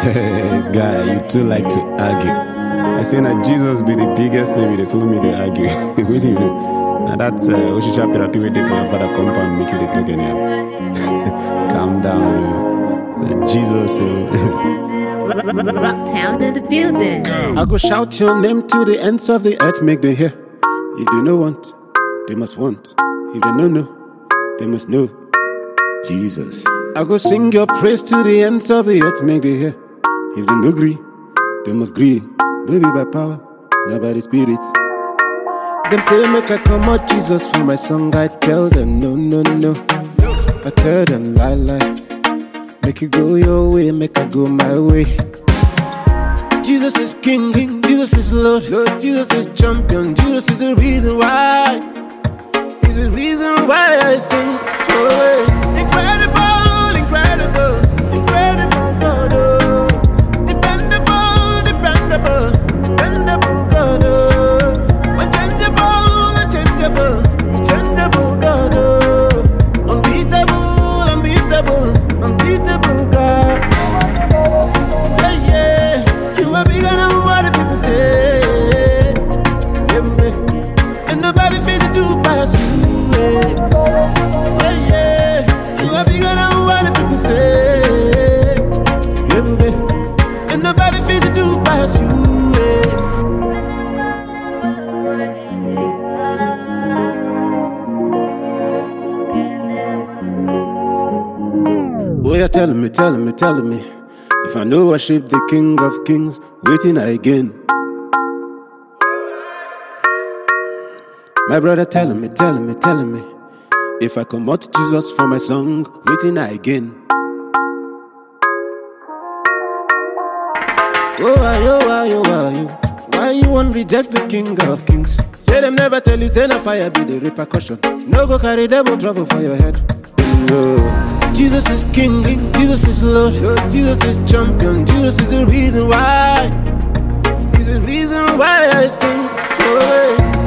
Guy, you too like to argue. I say that Jesus be the biggest name, they follow me, they argue. What do you know? Now that's Oshisha therapy waiting for your father compound, make you the talk anyhow. Calm down, Jesus. Rocktown in the building. I go shout your name to the ends of the earth, make them hear. If they no want, they must want. If they no know, they must know. Jesus. I go sing your praise to the ends of the earth, make them hear. If they no agree, they must agree. No be by power, not by the spirit. Them say make I come out Jesus for my song. I tell them no, no, no. I tell them lie, lie. Make you go your way, make I go my way. Jesus is King, Jesus is Lord, Jesus is champion, Jesus is the reason why. He's the reason why I sing. Oh, incredible, incredible, incredible God. Dependable, dependable, dependable God. Unchangeable, unchangeable, unchangeable God. Unbeatable, unbeatable, unbeatable God. Yeah, yeah, you are bigger than what the people say. Yeah, baby, and nobody feels to do past you. Yeah, yeah, you are bigger than what the people say. Yeah, baby, and nobody feels to do past you. Oh, yeah, tell me, tell me, tell me. If I know worship the King of Kings, waiting again. My brother, tell me, tell me, tell me. If I come out Jesus for my song, waiting again. Oh, why, oh, why, oh, why, oh. Why you won't reject the King of Kings? Say them never tell you, say no fire be the repercussion. No go carry devil trouble for your head. No. Jesus is King, Jesus is Lord, Jesus is champion, Jesus is the reason why. He's the reason why I sing. Oh,